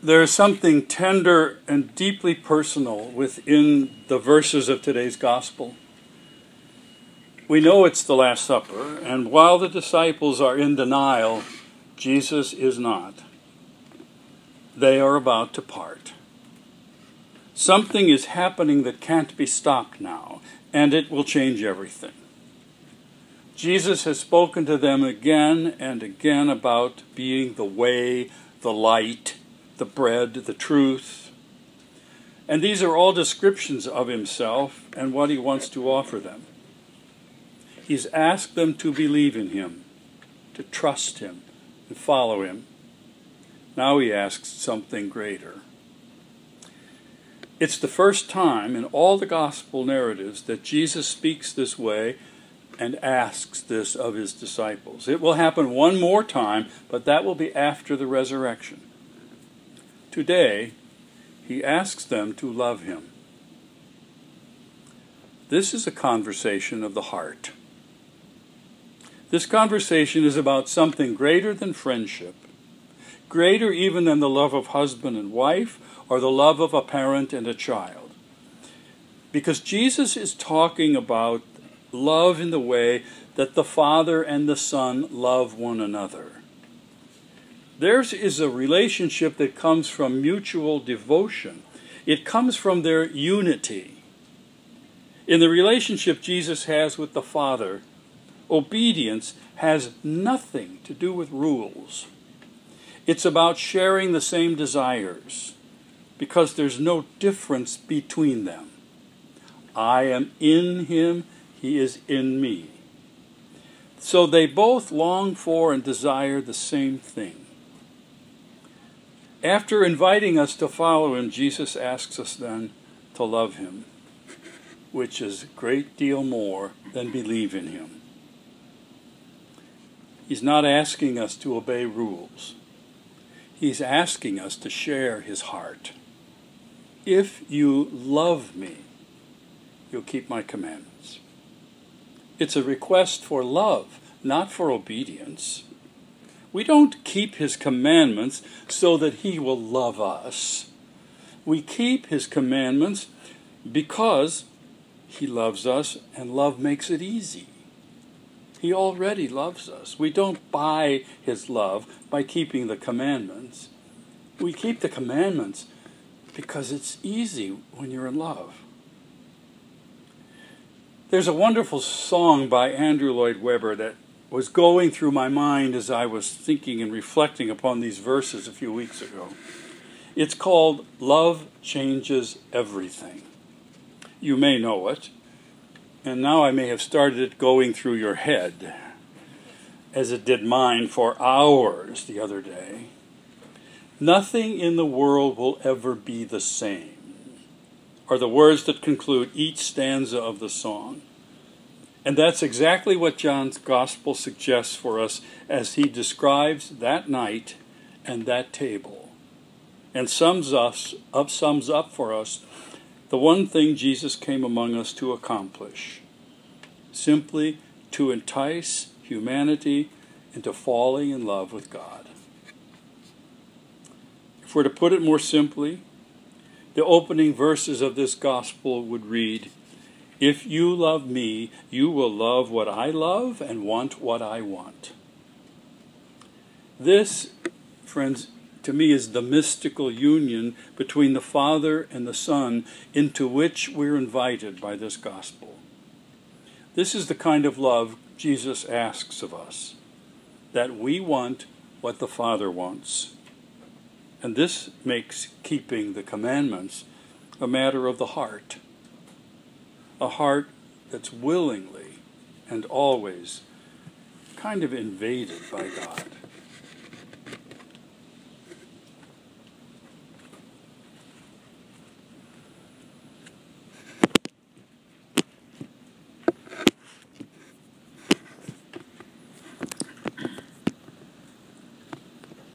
There is something tender and deeply personal within the verses of today's gospel. We know it's the Last Supper, and while the disciples are in denial, Jesus is not. They are about to part. Something is happening that can't be stopped now, and it will change everything. Jesus has spoken to them again and again about being the way, the light, the bread, the truth. And these are all descriptions of himself and what he wants to offer them. He's asked them to believe in him, to trust him, and follow him. Now he asks something greater. It's the first time in all the gospel narratives that Jesus speaks this way and asks this of his disciples. It will happen one more time, but that will be after the resurrection. Today, he asks them to love him. This is a conversation of the heart. This conversation is about something greater than friendship, greater even than the love of husband and wife or the love of a parent and a child. Because Jesus is talking about love in the way that the Father and the Son love one another. Theirs is a relationship that comes from mutual devotion. It comes from their unity. In the relationship Jesus has with the Father, obedience has nothing to do with rules. It's about sharing the same desires, because there's no difference between them. I am in him, he is in me. So they both long for and desire the same thing. After inviting us to follow him, Jesus asks us then to love him, which is a great deal more than believe in him. He's not asking us to obey rules. He's asking us to share his heart. If you love me, you'll keep my commandments. It's a request for love, not for obedience. We don't keep his commandments so that he will love us. We keep his commandments because he loves us, and love makes it easy. He already loves us. We don't buy his love by keeping the commandments. We keep the commandments because it's easy when you're in love. There's a wonderful song by Andrew Lloyd Webber that was going through my mind as I was thinking and reflecting upon these verses a few weeks ago. It's called Love Changes Everything. You may know it, and now I may have started it going through your head, as it did mine for hours the other day. Nothing in the world will ever be the same, are the words that conclude each stanza of the song. And that's exactly what John's Gospel suggests for us as he describes that night and that table, and sums up for us the one thing Jesus came among us to accomplish, simply to entice humanity into falling in love with God. If we're to put it more simply, the opening verses of this gospel would read, "If you love me, you will love what I love and want what I want." This, friends, to me is the mystical union between the Father and the Son into which we're invited by this gospel. This is the kind of love Jesus asks of us, that we want what the Father wants. And this makes keeping the commandments a matter of the heart, a heart that's willingly and always kind of invaded by God.